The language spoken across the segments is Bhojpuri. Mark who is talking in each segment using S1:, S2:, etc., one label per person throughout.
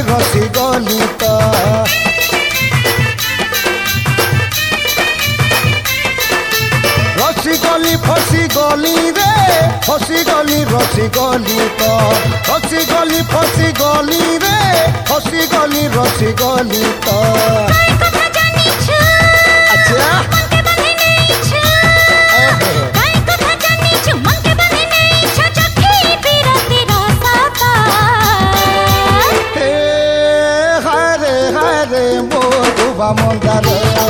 S1: रसी गली तो रसी गली फसी गली रे फसी गली रसी गली तो रसी गली फसी गली रे फसी गली रसी गली तो अच्छा मंदार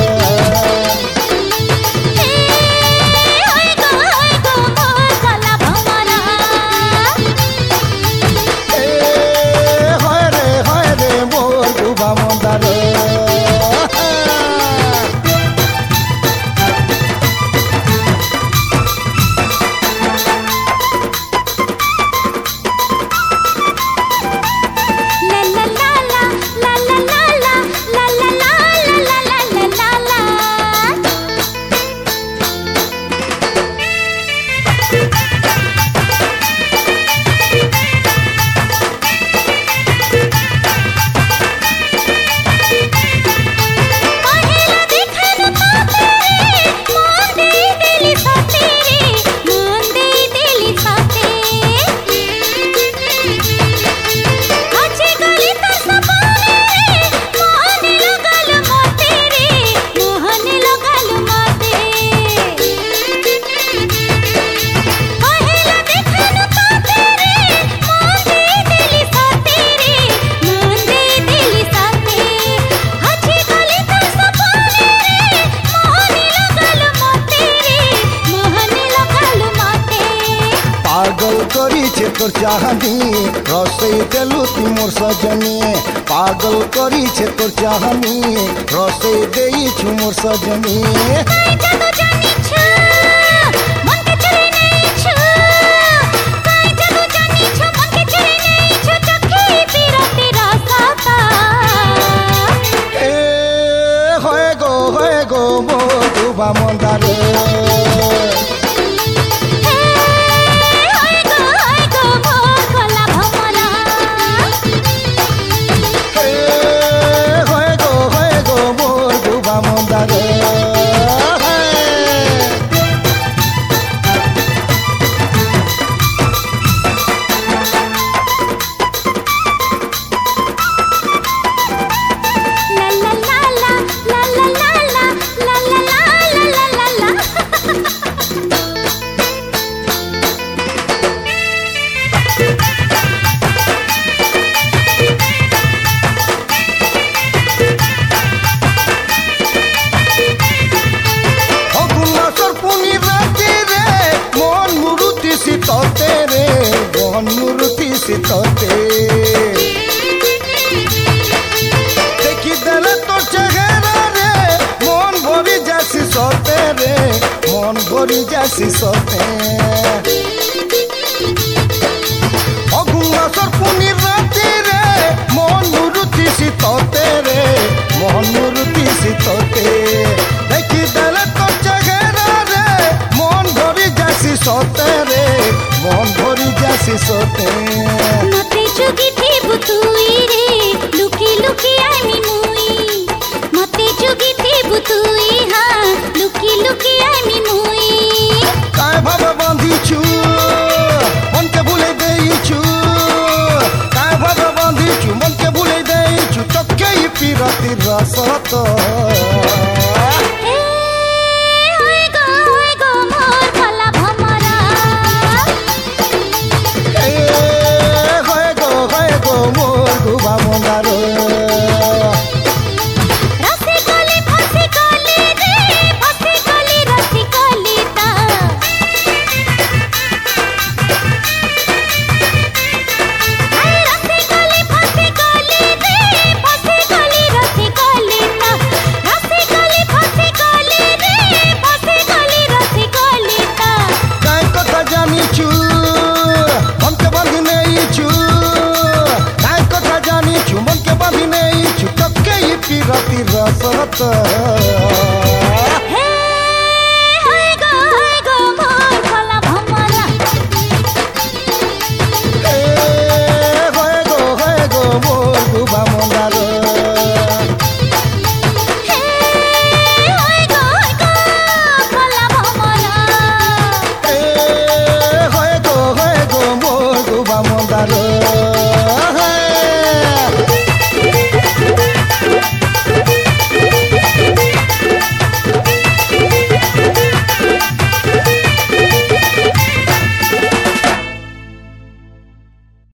S1: तोर चाहनी रसई देलु ती मोर सजनी पागल करी छे तोर चाहनी रसई देई छु मोर सजनी होए गो मोर डूबा मंदार देखी देले तोर चेहरा रे मन भरी जासी सोते रे मन भरी जासी सोते अगुआ सरपुनी राती रे मन मुरुति सीतोते रे मन मुरुति सीतोते देखी देले तोर चेहरा रे मन भरी जासी सोते रे मन भरी जासी सोते
S2: जुगी थी बुतुई रे लुकी लुकी आमी मुई मते जुगी थी बुतुई हाँ लुकी लुकी आमी मुई
S1: काय भावे बांधी छु मन के भूले देई छु काय भावे बांधी छु मन के भूले देई छु तके ही पीरती रसत रसत